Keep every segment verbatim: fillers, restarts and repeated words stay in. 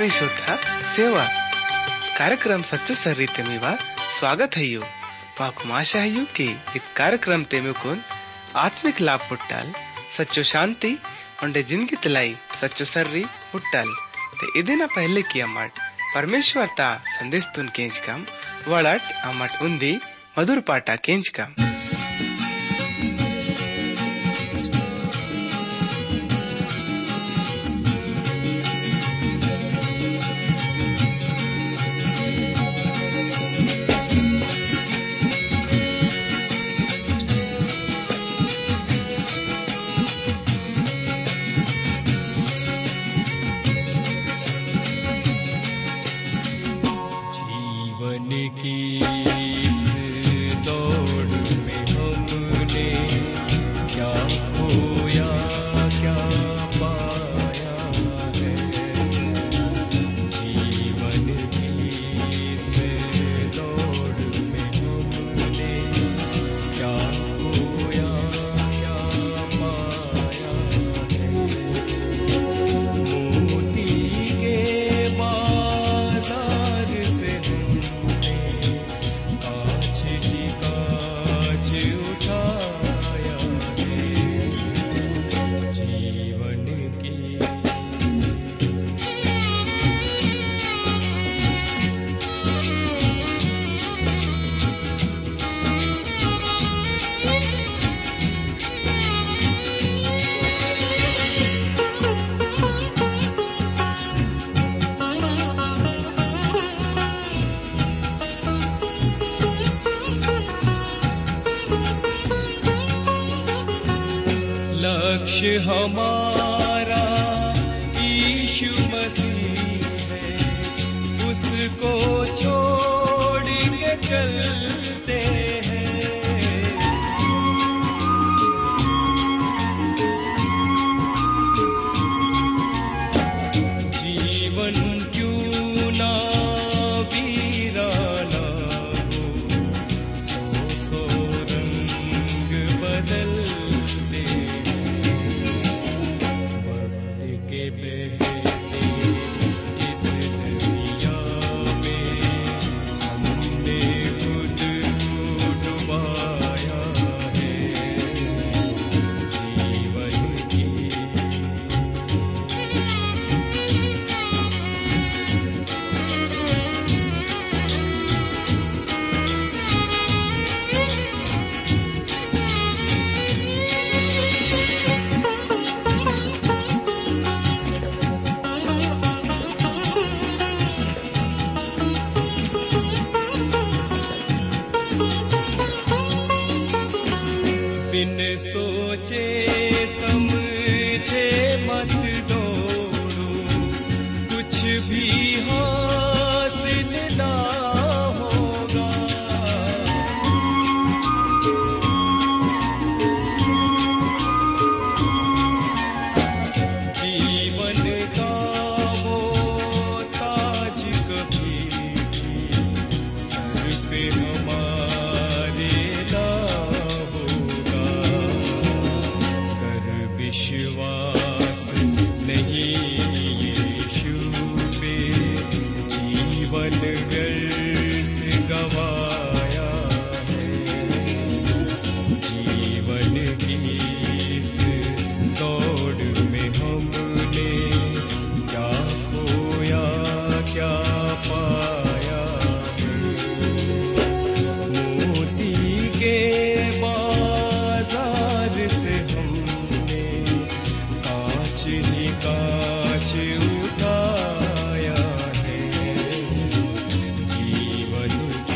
प्रिय श्रोता सेवा कार्यक्रम सच्चो सर्री तेमीवा स्वागत है। पाकुम आशा है कि इस कार्यक्रम तेमुकुन आत्मिक लाभ पुट्टाल सच्चो शांति उंडे जिंदगी तलाई सच्चो सर्री पुट्टाल ते इदिना पहले की अमट परमेश्वर ता संदेश तुन केंच कम वड़ट अमट उन्दी मधुर पाटा केंच कम लक्ष्य हमारा यीशु मसीह है, उसको छोड़ के चलते हैं। जीवन क्यों ना वीराना हो, सौ सौ रंग बदल सोचे समझे मत दौड़ो, कुछ भी हासिल ना होगा। जीवन का वो ताज कभी सर पे हमारे विश्वास नहीं यीशु पे, जीवन व्यर्थ गवाया है। जीवन की इस दौड़ में हमने क्या खोया क्या पाया है। मोती के बाजार से हम ही कांच उठाया है। जीवन की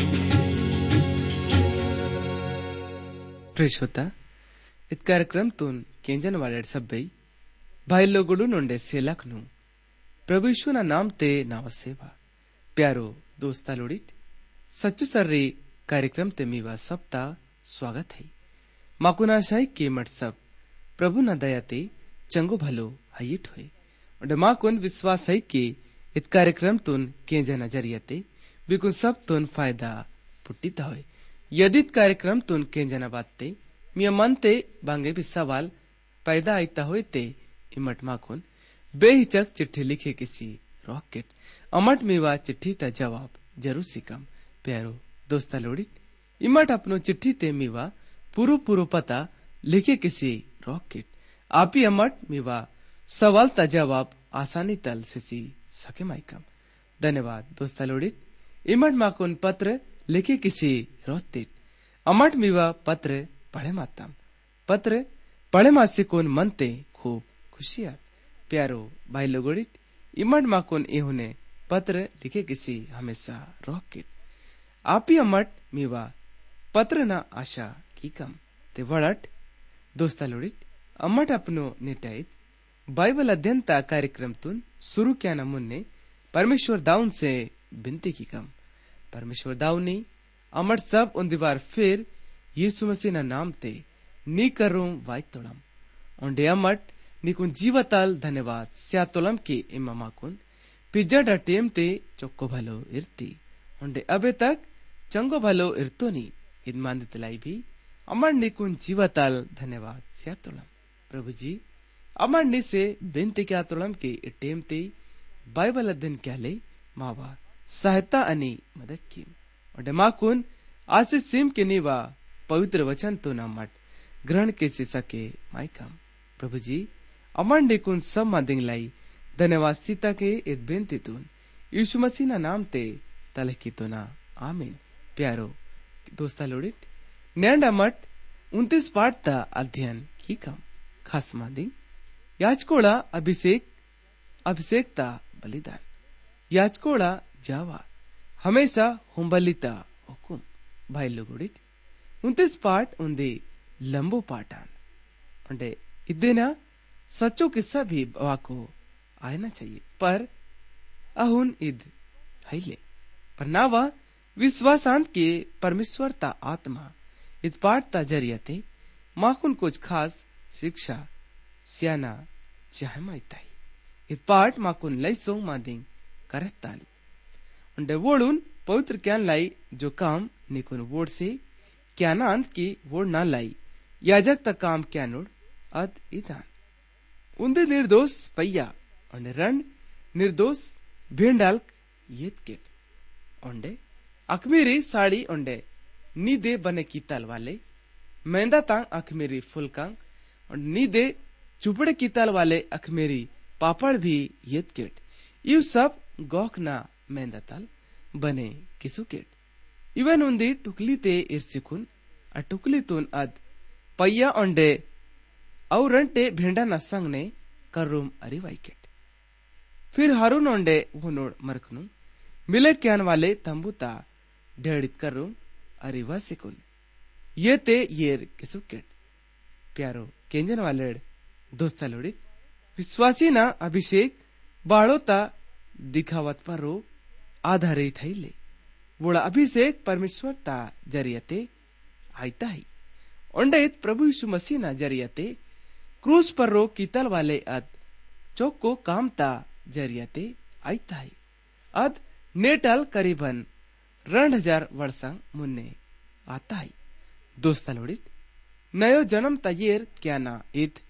प्रिय श्रोता इस कार्यक्रम तुन केंजन वाले सब्बई भाई लोगों नोंडे सेलकनु प्रभु यीशु ना नाम ते नाव सेवा प्यारो दोस्ता लोडित सच्चू सर्री कार्यक्रम ते मीवा सप्ता स्वागत है। माकुना शाही के मट सब प्रभु ना दयाते चंगो भलो हयिट हुए और माँ कुन विश्वास है कि इत कार्यक्रम तुन केंजा नजरियते बिकुन सब तुन फायदा पुट्टिता हुए। यदि इत कार्यक्रम तुन केंजा न बातते मिया मनते बांगे भी सवाल पैदा आईता हुए ते इमट माँ कुन बेहिचक चिट्ठी लिखे किसी रॉकेट अमट मीवा चिट्ठी ता जवाब जरूर सिकम प्यारो दोस्ता लोडित इमट अपनो चिट्ठी ते मीवा पूरो पूरो पता लिखे किसी रॉकेट आपी अमट मीवा सवाल ता जवाब आसानी तल सिसी सके माइकम धन्यवाद दोस्ता लोडित इमट माकुन पत्र लिखे किसी रोतित अमट मीवा पत्र पढ़े मातम पत्र पढ़े मासी कोन मनते खूब खुशियात प्यारो भाई लोगोडित इमट माकुन इहुने पत्र लिखे किसी हमेशा रॉकेट आपी अमट मीवा पत्र ना आशा की कम ते वड़ट दोस्ता लोडित अमट अपनो निटाइत बाइबल अध्ययन ता कार्यक्रम तुन शुरू क्या न मुन्ने परमेश्वर दाऊन से बिनती की कम परमेश्वर दाऊनी अमट सब उन दीवार फिर यीशु मसीह ना नाम ते नी करूं वाई तोड़म ओंडे अमट निकुन जीवताल धन्यवाद स्यातोलम के इमामा कुन पिज्जा डा टेम ते चोक्को भलो इरती ओंडे अबे तक चंगो भलो इरतो नी इन मांदित लाई भी अमर निकुन जीवताल धन्यवाद स्यातोलम प्रभु जी अमर नि से बिनती क्या तोलम के टेम ते बाइबल अध्ययन क्या ले मावा सहायता अनि मदद की ओंडे माकुन आशीष सिम के नीवा पवित्र वचन तो ना मट ग्रहण के से सके माइकम प्रभु जी अमर निकुन सब मादिंग लाई धन्यवाद सीता के इत बेनती तुन यीशु मसीह ना नाम ते तलकी तो ना आमीन प्यारो दोस्ता लोडित न्यांडा मट उनतीस पाठ ता अध्ययन की कम खास मादिंग याचकोड़ा अभिषेक अभिषेक ता बलिदान याचकोड़ा जावा हमेशा हुंबलिता हुकुम भाई लोगोडित उनतीस पाठ उन्दे लंबो पाठान उन्डे इदेना सच्चो किस्सा भी वाको आना चाहिए पर अहुन इद हाइले पर नावा विश्वासांत के परमेश्वर ता आत्मा इत पाठ ता जरियते माकुन कुछ खास शिक्षा सियाना चाहे माइताई इत पाठ माकुन लैसो मादिंग करताल उन्डे वोडुन पवित्र ज्ञान लाई जो काम निकुन वोड से ज्ञानांत की वोड ना लाई याजक ता काम क्या नोड अद इदान उन्दे निर्दोष पయ్యా ओंडे रण निर्दोष भेंडाल येत केट ओंडे अखमेरी साड़ी ओंडे नीदे बने की तल वाले मेंदा तांग अखमेरी फुलकांग और नीदे चुपड़े की तल वाले अखमेरी पापड़ भी येत केट यू सब गौख ना मेंदा तल बने किसु केट इवन उन्दी टुकली ते इर्सिकुन अ टुकली तुन अद पయ్యా ओंडे औरंटे भेंडा न संग ने करूम अरी वाइकेट फिर हारून ओंडे वुनोड मरकनु मिले क्यान वाले तंबुता ढेड़ित करूम अरी वासिकुन ये ते येर किसुकेट प्यारो केंजन वाले दोस्ता लोडित विश्वासी ना अभिषेक बाड़ोता दिखावत परो आधारित है ले वोड़ा अभिषेक परमेश्वर ता जरियते आयता ही ओंडे प्रभु यीशु मसीह ना जरियते क्रूस पर रो कीतल वाले अद चौको काम ता जरियते आयता है अद नेटल करीबन रण हजार वर्षांग मुन्ने आता है दोस्ता लोडित नयो जन्म ता येर क्या ना इत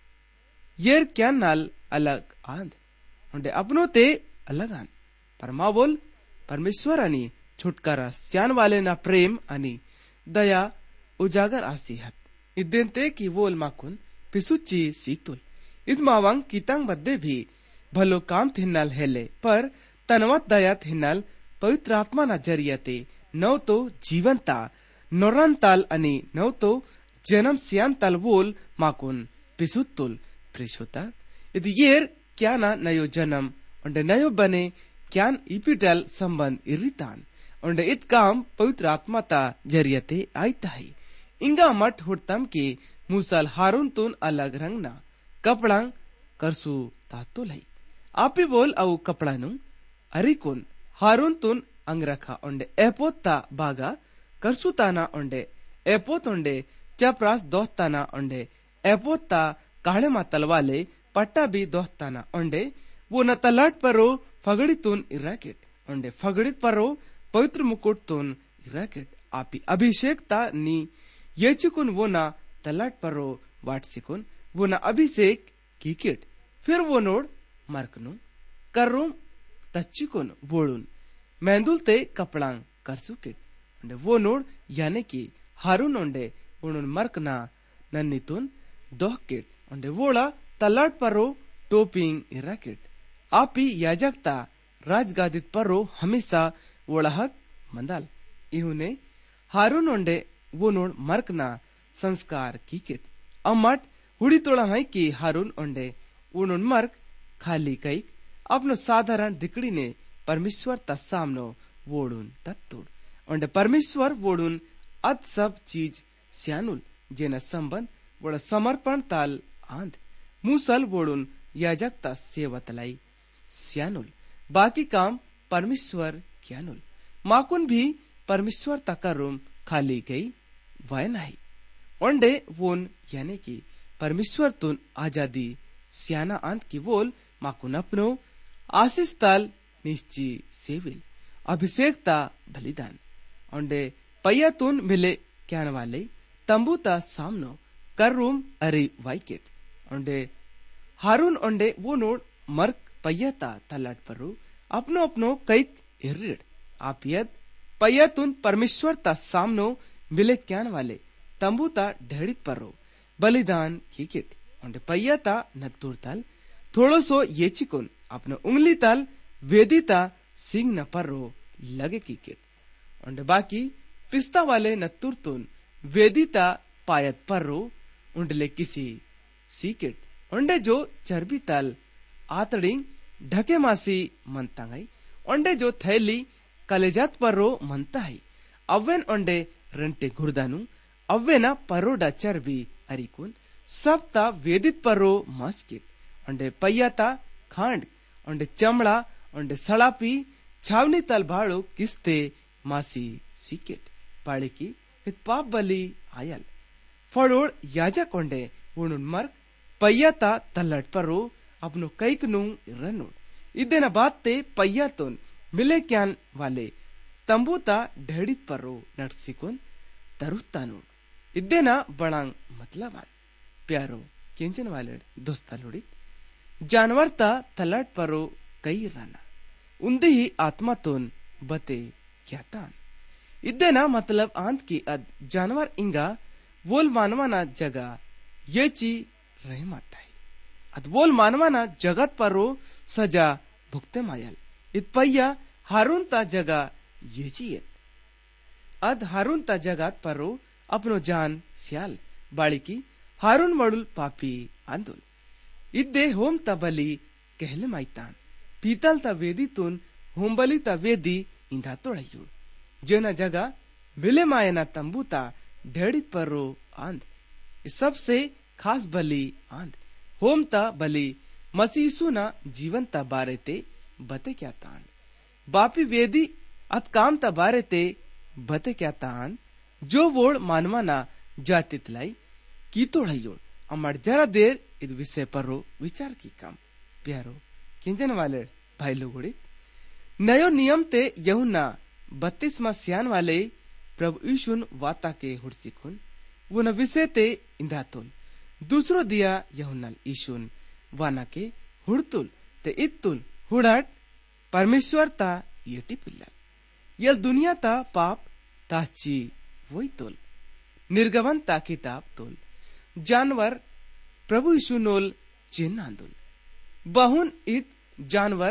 येर क्या नाल अलग आंद ओंडे अपनो ते अलग आंद पर मा बोल परमेश्वर अनि छुटकारा स्यान वाले ना प्रेम अनि दया उजागर आसीहत इदेंते की वोल माकुन पिसुच्ची सीतुल इद मावांग कीतांग बद्दे भी भलो काम थिन्नल हेले पर तनवत दया थिन्नल पवित्र आत्मा ना जरियते नव तो जीवनता नोरन ताल अनि नव तो जन्म सियान ताल वोल माकुन पिसुत्तुल प्रिशोता इद येर क्या ना नयो जन्म उन्डे नयो बने क्यान इपिटल संबंध इरितान उन्डे इत काम पवित्र आत्मा ता जरियते आयता है इंगा मठ हुड़तम के मूसल हारून तुन अलग रंग ना कपड़ा करसु तातुल है आपी बोल अव कपड़ा नु अरिकुन हारून तुन अंगरखा ओंडे एपोत ता बागा करसु ताना ओंडे एपोत ओंडे चपरास दोस्ताना ओंडे एपोत ता काळे मा तलवाले पट्टा भी दोस्ताना ओंडे वो न तलट परो फगड़ी तुन इराकेट ओंडे फगड़ित परो पवित्र मुकुट तुन इराकेट आपी अभिषेक ता नी येचुकुन वो ना तलट परो वाटसिकुन वो ना अभिषेक कीकेट फिर वो नोड मरकनु करूम तच्चिकोन वोडून मेंदुल ते कपड़ांग करसुकिट उंडे वो नोड याने की हारून उंडे उणून मर्कना नन्नितून दोहकिट उंडे वोड़ा तलाट परो टोपिंग इराकिट आपी याजकता राजगादित परो हमेशा वोड़ाहक मंदाल इहुने हारून उंडे वो नोड मर्कना संस्कार कीकिट अम्मट हुड़ी तोड़ा है कि हारून उंडे उणून मर्क खाली कई अपनो साधारण दिकड़ी ने परमेश्वर ता सामनो वोडून तत्तुड़ उंडे परमेश्वर वोडून अद सब चीज स्यानुल जेना संबंध वोड़ा समर्पण ताल आंध मूसल वोडून याजकता सेवा तलाई स्यानुल बाकी काम परमेश्वर क्यानुल माकुन भी परमेश्वर तका रूम खाली गई वह नहीं उंडे वोन याने की परमेश्वर तुन आजादी स्याना अंत की वोल माकुन अपनो आशीष ताल निश्ची सेविल अभिषेकता बलिदान उंडे पय्या तुन मिले क्यान वाले तंबूता सामनो कर रूम अरे वाइकेट उंडे हारून उंडे वो नोड मर्क पय्याता तलाट परू अपनो अपनो कैक इर्रिड आपियत पय्या तुन परमेश्वर ता सामनो मिले क्यान वाले तंबूता ढेड़ित परो बलिदान कीकिट उंडे पय्याता नत्तूर ताल थोड़ो सो ये चिकुन अपनो उंगली ताल वेदिता सिंग न परो लगे कीकिट उंडे बाकी पिस्ता वाले नत्तूर तुन वेदिता पायत परो उंडले किसी सीकिट उंडे जो चर्बी ताल आतड़िंग ढके मासी मनतांगाई उंडे जो थैली कलेजात परो मनता है अव्वेन उंडे रंटे गुर्दानु अव्वेना परोडा चर्बी अरिकुन सब ता वेदित परो मस्किट उंडे पय्याता खांड उंडे चमड़ा उंडे सड़ापी छावनी तल भाड़ो किस्ते मासी सीकिट बाड़ी की इत पाप बली आयल फड़ोड़ याजक उंडे उणुन मर्क पय्याता तल्लट परो अपनो कैकनु रनोड इदेना बात ते पय्यातोन मिले क्यान वाले तंबूता ढेड़ित परो नटसिकुन तरुत्तानु इदेना बड़ांग मतलब आन प्यारो केंचन वाले दोस्ता लोड़ी जानवर ता तलाट परो कई राना उन्दे ही आत्मा तोन बते क्या तान इदेना मतलब आंत की अद जानवर इंगा वोल मानवाना जगह ये ची रह माता है अद वोल मानवाना जगत परो सजा भुगते मायल इत पय्या हारून ता जगह ये ची अद हारून ता जगत परो अपनो जान सियाल बाड़ी की हारून वडुल पापी आंदोल इद्दे होम ता बली कहले माइतान पीतल ता वेदी तुन होम बली ता वेदी इंधा तोड़ायुड़ जेना जगह मिले मायना तंबूता ढेड़ित परो आंध सबसे खास बली आंध होम ता बली मसीसु ना जीवन ता बारे ते बते क्या तान बापी वेदी अत काम ता बारे ते बते क्या तान जो वोड़ मानवाना जातित लाई की तोड़ायोड़ अमर जरा देर इस विषय पर रो विचार की काम प्यारो किंजन वाले भाई लोगोड़ी नयो नियम ते यहुना बत्तीसवा सियान वाले प्रभु यीशुन वाता के हुड़सिकुन वो न विषय ते इंदातुल दूसरो दिया यहुना यीशुन वाना के हुड़तुल ते इत्तुल हुड़ाट परमेश्वर ता येटी पिल्ला यल दुनिया ता पाप ताची वही तोल निर्गमन ता किताब तोल जानवर प्रभु यीशु नोल चिन्ह आंदोल बहुन इत जानवर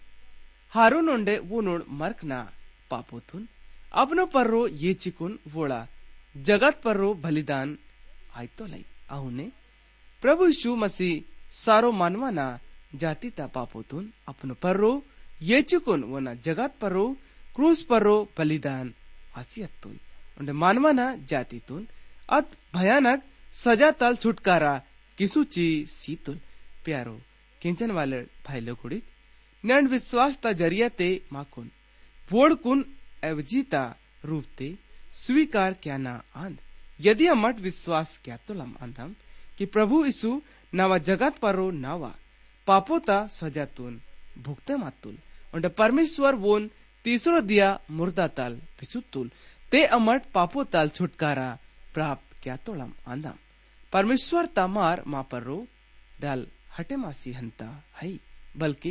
हारून उंडे वो नोड मर्कना पापोथुन अपनो पर्रो ये चिकुन वोड़ा जगत पर्रो बलिदान आयतो लाई आहुने प्रभु यीशु मसीह सारो मानवाना जाति ता पापोथुन अपनो पर्रो ये चिकुन वोना जगत पर्रो क्रूस पर्रो बलिदान आसियतुन उंडे मानवाना जाति तुन अत भयानक सजा तल छुटकारा किसुची सीतुल प्यारो किंचन वाले भाई लोगुड़ी नैंड विश्वास ता जरिया ते माकुन वोड़ कुन एवजीता रूप ते स्वीकार क्या ना आंध यदि अमट विश्वास क्या तो लम आंधम कि प्रभु यीशु नवा जगत परो नावा पापोता सजा तुन भुगते मातुल उंडे परमेश्वर वोन तीसरो दिया मुर्दा ताल पिसुतुल ते अमट पापो ताल छुटकारा प्राप्त क्या तोड़म आंदम परमेश्वर तमार मा परो डाल हटे मासी हंता है बल्कि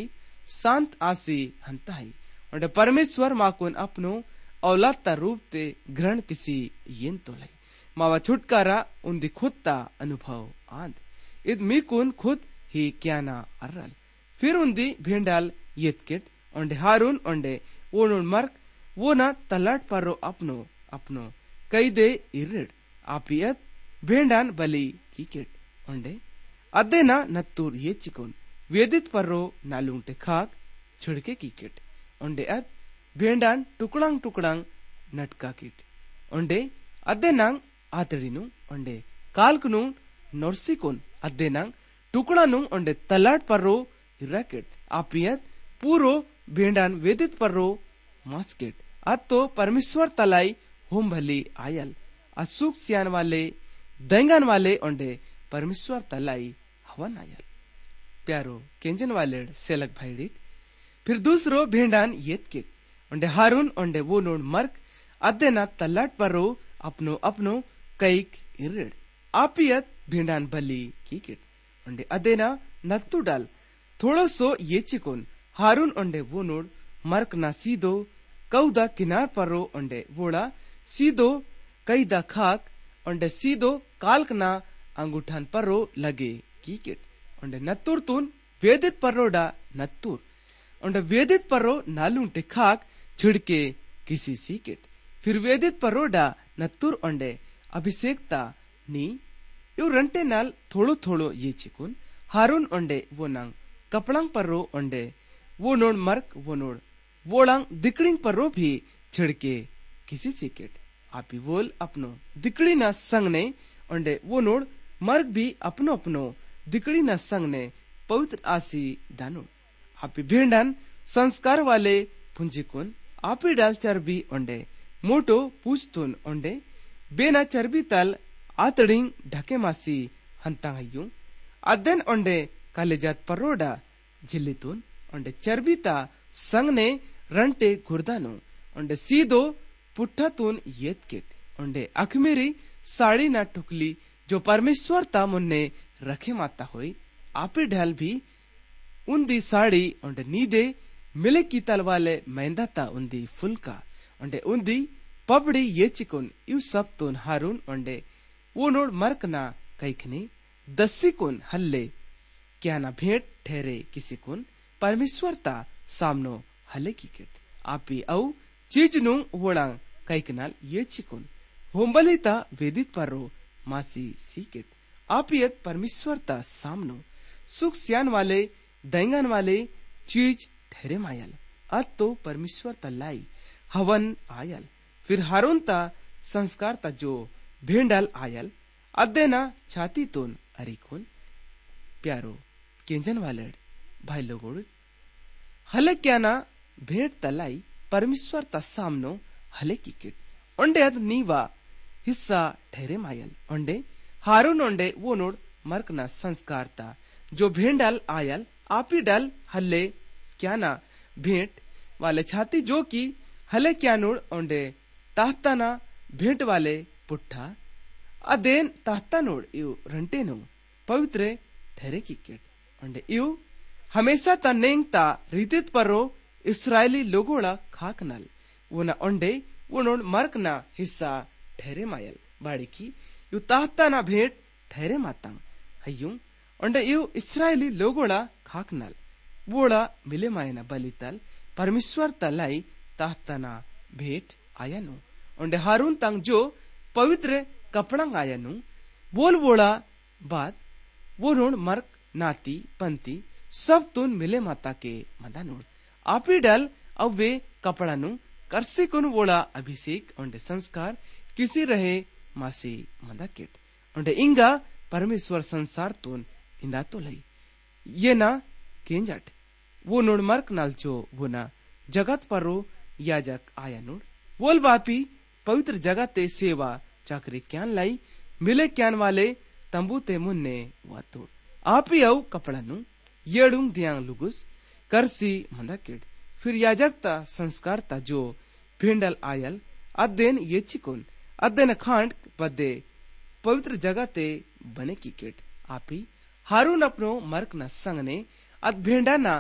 शांत आसी हंताई और परमेश्वर माकुन अपनो औलाद रूप ते ग्रहण किसी येन तो लाई मावा छुटकारा उन्दी खुद ता अनुभव आंद इत मीकुन खुद ही क्या ना अर्रल फिर उन्दी भेंडाल येतकेट ओंडे हारून ओंडे वोनुन मर्क वो ना तलाट परो अपनो अपनो कई दे इरिड आपियत भेंडान बली कीकेट ओंडे अदे ना नत्तूर ये चिकुन वेदित परो नालुंटे खाक छिड़के कीकेट ओंडे अद भेंडान टुकड़ांग टुकड़ांग नटका कीट ओंडे अदे नांग आतड़ीनु ओंडे कालकनु नोर्सिकुन अदे नांग टुकड़ानु ओंडे तलाट परो इराकेट आपियत पूरो भेंडान वेदित परो मास्केट अद तो परमेश्वर तलाई होम भली आयल असुख सियान वाले दंगन वाले ओंडे परमेश्वर तलाई हवन आयल प्यारो केंजन वाले सेलक भाईडीट फिर दूसरो भेंडान येतकेट ओंडे हारून ओंडे वो नोड मर्क अदे ना तलाट परो अपनो अपनो कैक इरेड आपियत भेंडान बली कीकेट ओंडे अदे ना नत्तू डाल थोड़ो सो ये चिकुन हारून ओंडे वो नोड मर्क ना सीधो कौदा किनार परो ओंडे वोड़ा सीधो कईदा खाक ओंडे सीधो काल्क ना अंगूठान परो लगे कीकेट ओंडे नत्तूर तून वेदित परोडा नत्तूर ओंडे वेदित परो नालूंटे खाक छिड़के किसी सीकेट फिर वेदित परोडा नत्तूर ओंडे अभिषेकता नी यू रंटे नाल थोड़ो थोड़ो ये चिकुन हारून ओंडे वो नंग कपड़ांग परो ओंडे वो नोड मर्क वो नोड वोड़ांग दिकड़िंग परो भी छिड़के किसी सीकेट आपी वोल अपनो दिकड़ी ना संग ने ओंडे वो नोड मर्क भी अपनो अपनो दिकड़ी ना संग ने पवित्र आसी दानो आपी भेंडान संस्कार वाले पुंजिकुन आपी डाल चर्बी ओंडे मोटो पूछतुन ओंडे बेना चर्बी तल आतड़िंग ढके मासी हंता हयू अदन ओंडे कालेजात परोडा झिल्लितुन ओंडे चर्बीता संग ने रंटे गुर्दानो ओंडे सीधो पुट्ठातुन येतकेट ओंडे अखमेरी साड़ी ना टुकली जो परमेश्वर ता मुन्ने रखे माता होई आपे ढाल भी उन्दी साड़ी ओंडे नीदे मिले की तल वाले मैंदाता उन्दी फुलका ओंडे उन्दी पबड़ी ये चिकुन यू सब तुन हारून ओंडे वो नोड मर्कना कैखने दस्सी कुन हल्ले क्या ना भेंट ठहरे किसी कुन परमेश्वर ता सामनो हले की किट आपी औ चीज नु वोड़ांग कैकनाल ये चिकुन होम्बलिता वेदित परो मासी सीकेट आपियत परमेश्वर ता सामनो सुख सियान वाले दैंगन वाले चीज ठहरे मायल अत तो परमेश्वर ता लाई हवन आयल फिर हारून ता संस्कार ता जो भेंडाल आयल अदेना छाती तोन अरिकुन प्यारो केंजन वाले भाई लोगों हले क्या ना भेंट तलाई परमेश्वर ता सामनो हले की किट ओंडे अद नीवा हिस्सा ठहरे मायल ओंडे हारून ओंडे वो नोड मर्कना संस्कार ता जो भेंडाल आयल आपी डाल हल्ले क्या ना भेंट वाले छाती जो की हले क्या नोड ओंडे ताहताना भेंट वाले पुट्ठा अदेन ताहता नोड यू रंटे नो पवित्र ठहरे की किट ओंडे यू हमेशा ता नेंग ता रीतित परो इस्राएली लोगोड़ा खाकनल वो ना ओंडे वो नोड मर्क ना हिस्सा ठहरे मायल बाड़ी की यू ताहता ना भेंट ठहरे मातांग हयू ओंडे यू इस्राएली लोगोड़ा खाकनल वोड़ा मिले मायना बलितल परमेश्वर तलाई ताहता ना भेंट आयानु ओंडे हारून तंग जो पवित्र कपड़ांग आयानु बोल वोड़ा बात वो नोड मर्क नाती पंती सब तुन मिले माता के मदानोड आपी डल अब वे कपड़ा नु करसे कुन वोड़ा अभिषेक ओंडे संस्कार किसी रहे मासी मदा किट ओंडे इंगा परमेश्वर संसार तुन इंदा तो लई ये ना केंजट वो नोड मर्क नाल जो वो ना जगत परो याजक आया नोड बोल बापी पवित्र जगत ते सेवा चाकरी क्यान लाई मिले क्यान वाले तंबू ते मुन्ने वातोड़ आपी औ कपड़ा नु येडुंग दियांग लुगुस करसी मंदा किड फिर याजकता संस्कारता जो भेंडल आयल अदेन ये चिकुन अदेन खांड पदे पवित्र जगह ते बने की किट आपी हारून अपनो मर्क न संग ने अद भेंडा ना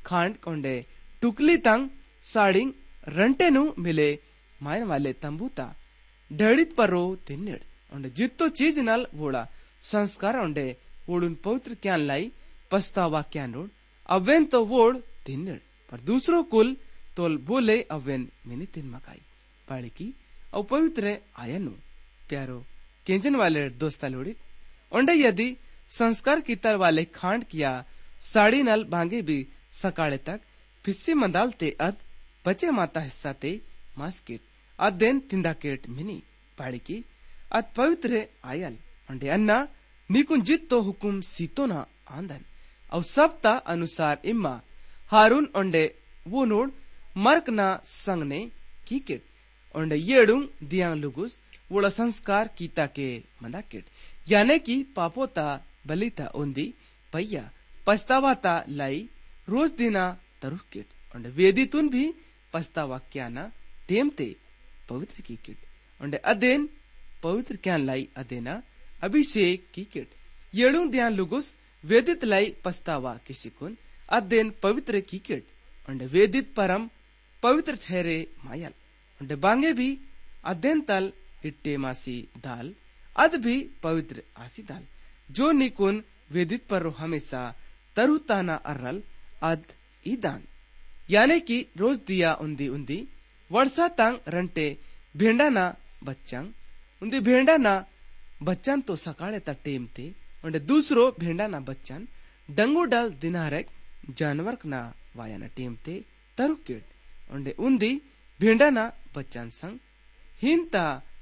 खांड कोंडे टुकली तंग साड़िंग रंटेनु मिले मायन वाले तंबूता डड़ित परो तिन्निड़ उंडे जित्तो चीज नल वोड़ा संस्कार उंडे वोड़ुन पवित्र क्यान लाई पछतावा क्यान रोड अवेन तो वोड़ तिन्निड़ पर दूसरो कुल तोल बोले अवेन मिनी तिन मकाई पाड़ी की और पवित्र आयनु प्यारो केंजन वाले दोस्ता लोड़ी उंडे यदि संस्कार की तर वाले खांड किया साड़ी नल भांगे भी सकाळे तक फिस्सी मंदालते अद बचे माता हिस्सा ते मास्किट अदेन तिंदाकेट मिनी पाड़ी की अद पवित्र आयल उंडे अन्ना नीकुन जित्तो हुकुम सीतो ना आंदन और सबता अनुसार इम्मा हारून उंडे वो नोड मर्क ना संगने कीकेट उंडे येडुंग दियांग लुगुस वोड़ा संस्कार कीता के मंदाकेट याने की पापोता बलिता उंदी पయ్యా पछतावाता लाई रोज दिना तरुकेट उंडे वेदितुन भी पछतावा क्याना टेमते पवित्र कीकेट उंडे अदेन पवित्र क्यान लाई अदेना अभिषेक कीकेट येडुं ध्यान लुगुस वेदित लाई पछतावा किसिकुन अदेन पवित्र कीकेट उंडे वेदित परम पवित्र ठहरे मायल उंडे बांगे भी अदेन तल इट्टे मासी दाल अद भी पवित्र आसी दाल जो निकुन वेदित पर हमेशा तरुताना अर्रल अद ईदान यानी कि रोज दिया उन्दी उन्दी वर्षा तंग रंटे भेंडाना बच्चंग उन्दी भेंडाना बच्चन तो सकाळे ता टेम थे उन्डे दूसरो भेंडाना बच्चन डंगू डल दिनारेक जानवर ना वायाना टेम थे तरुकेट उन्डे उन्दी भेंडाना बच्चन संग हिंता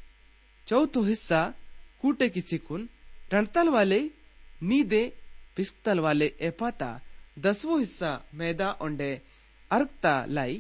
चौथो हिस्सा कूटे किसी कुन रणतल वाले नीदे पिस्तल वाले एपाता दसवो हिस्सा मैदा उंडे अर्कता लाई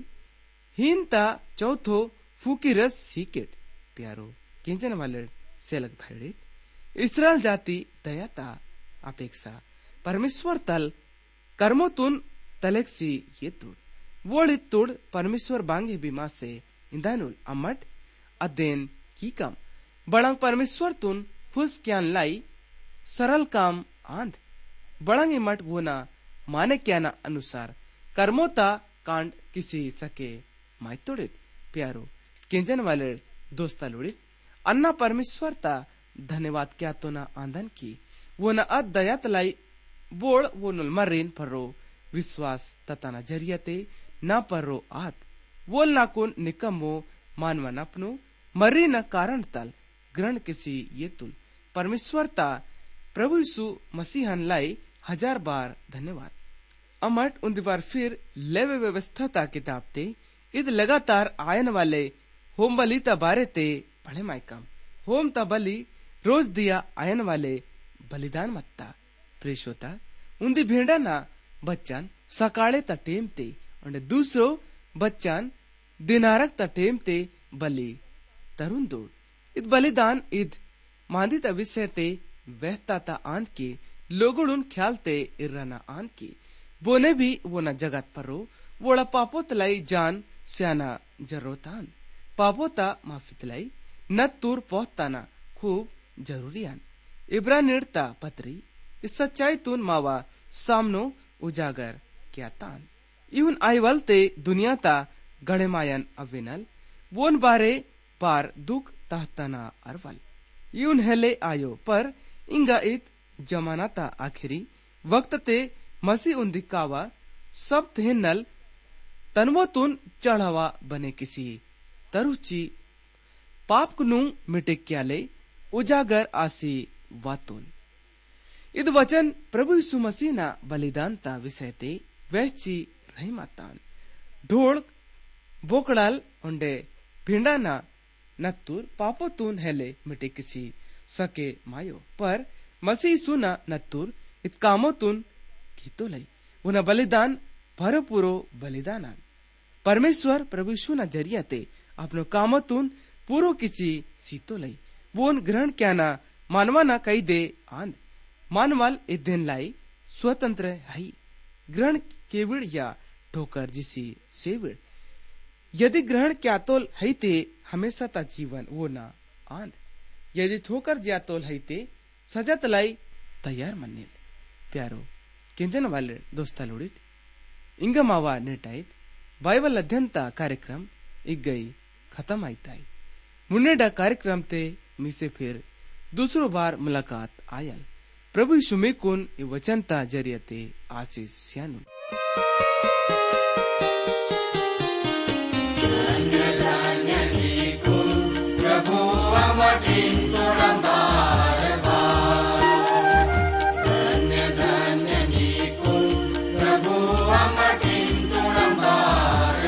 हिंता चौथो फूकी रस सीकेट प्यारो किंचन वाले सेलक भाईड़े इस्राएल जाति दयाता अपेक्षा परमेश्वर तल कर्मोतुन तलेक्सी ये तुड़ वोड़ी तुड़ परमेश्वर बांगे बीमा से इंदानुल अमट अदेन की कम बड़ंग परमेश्वर तुन फुस क्यान लाई सरल काम आंध बड़ंग इमट वो ना माने क्याना अनुसार कर्मोता कांड किसी सके माय तोड़े प्यारो केंजन वाले दोस्ता लोड़े अन्ना परमेश्वर ता धन्यवाद क्या तो ना आंधन की वो ना अद दयात लाई बोल वो नुल मरेन परो विश्वास तता ना जरियते ना परो आत वोल ना कुन निकम्मो मानवन अपनो मरी न कारण तल ग्रहण किसी ये तुल परमेश्वरता प्रभु यीशु मसीहन लाई हजार बार धन्यवाद अमट उन बार फिर लेवे व्यवस्था ता किताब ते इद लगातार आयन वाले होम बलि ता बारे ते पढ़े मायकम होम ता बलि रोज दिया आयन वाले बलिदान मत्ता प्रेषोता उन्दी भेंडा ना बच्चन सकाळे ता टेम ते और दूसरो बच्चन दिनारक ता टेम ते बलि तरुण दौड़ इत बलिदान इद मांदित विषय ते वहता ता आंद के लोगुड़ुन ख्याल ते इर्रना आंद के बोने भी वो न जगत परो वोड़ा पापो तलाई जान स्याना जरूरतान पापो ता माफी तलाई न तूर पहुंचताना खूब जरूरियान इब्रानियता पत्री इस सच्चाई तुन मावा सामनो उजागर क्या तान इवन आईवल ते दुनिया ता गणे मायन अविनल वोन बारे पार दुख ताहताना अरवल यून हेले आयो पर इंगा इत जमानाता आखिरी वक्त ते मसी उन दिकावा सब थे नल तनवोतुन चढ़ावा बने किसी तरुचि पाप कुनु मिटे क्याले उजागर आसी वातुन इद वचन प्रभु यीशु मसीह ना बलिदान ता विषय ते वहची रही मातान ढोल बोकड़ाल उंडे भिंडाना नत्तूर पापोतून हेले मिटे किसी सके मायो पर मसीह सुना नत्तूर इत कामोतून खीतो लई उना बलिदान भरपूरो बलिदानान परमेश्वर प्रभु यीशु ना जरिया ते अपनो कामोतून पूरो किसी सीतो लई वोन ग्रहण क्याना मानवाना कई दे आंद मानवाल इ दिन लाई स्वतंत्र हई ग्रहण केवड़ या ठोकर जिसी सेवड़ यदि ग्रहण क्या तोल है ते हमेशा ता जीवन वो ना आंद यदि ठोकर ज्या तोल है ते सजा तलाई तैयार मन्ने प्यारो किंजन वाले दोस्ता लोड़ी इंगा मावा नेटाइत बाइबल अध्ययन कार्यक्रम इगई खत्म आईताई मुन्नेडा कार्यक्रम ते मिसे फिर दूसरो बार मुलाकात आयल प्रभु यीशु में कुन ये वचन ता जरिए ते आशीष स्यानु प्रभु अमटिन तोड़ंबार धन्य धन्य नीकु प्रभु अमटिन तोड़ंबार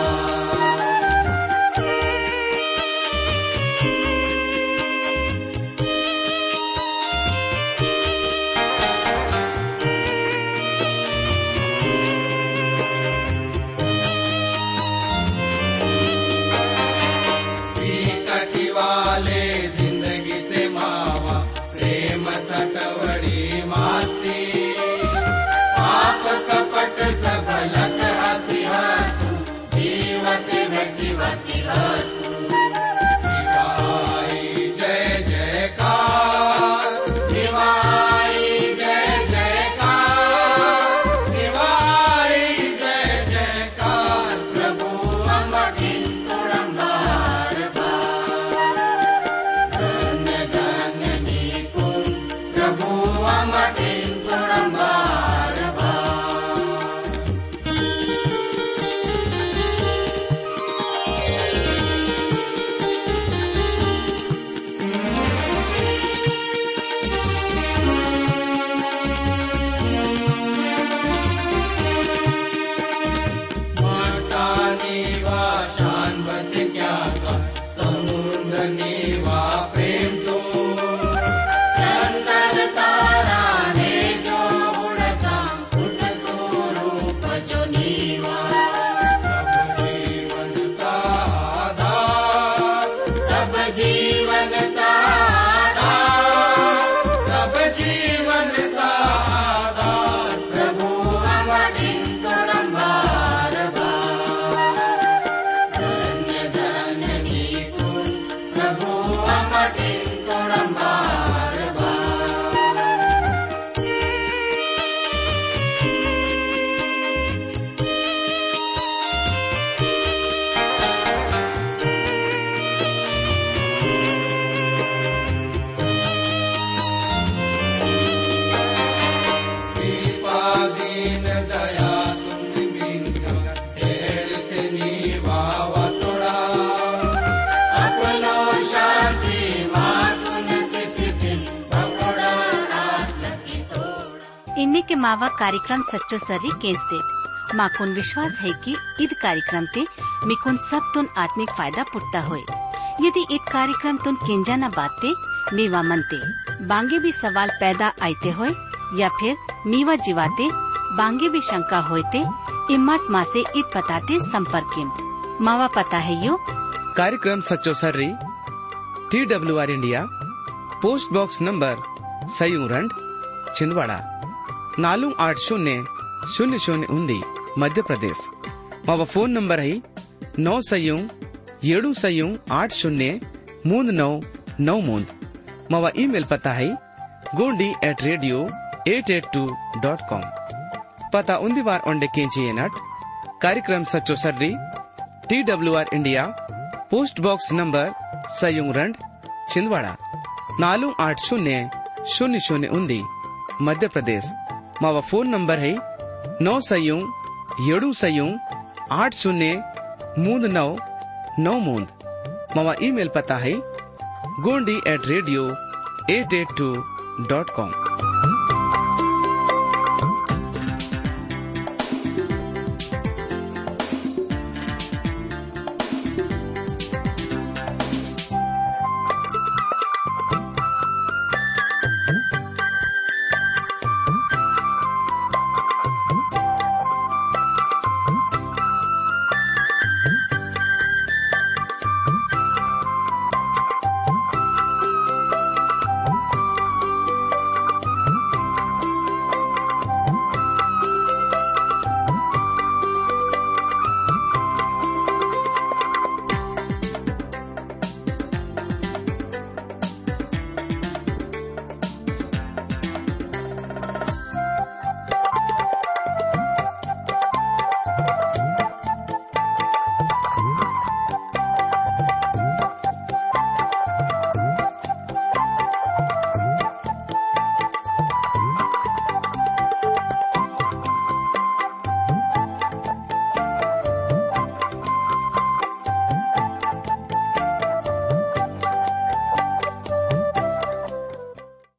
इन्ने के मावा कार्यक्रम सच्चो सर्री केंसते माकुन विश्वास है कि ईद कार्यक्रम ते मिकुन सब तुन आत्मिक फायदा पुट्टा होए। यदि ईद कार्यक्रम तुन केंजा न बाते मीवा मनते बांगे भी सवाल पैदा आते होए या फिर मीवा जीवाते बांगे भी शंका होते इम्मत माँ से ईद पताते संपर्क मावा पता है यो कार्यक्रम सच्चो सर्री T W R India post box number सयूरंड छिंदवाड़ा नालू आठ शून्य शून्य शून्य उन्दी मध्य प्रदेश मावा फोन नंबर है नौ सयू येडू सयू आठ शून्य मूंद नौ नौ मूंद मावा ईमेल पता है Gondi at radio eight eight two dot com पता उन्दी बार ओंडे केंची नट कार्यक्रम सच्चो सर्री T W R India post box number सयूरंड छिंदवाड़ा नालू आठ शून्य शून्य शून्य उन्दी मध्य प्रदेश मावा फोन नंबर है नौ सयू येडू सयू आठ शून्य मूंद नौ नौ मूंद मावा ईमेल पता है Gondi at radio eight eight two dot com.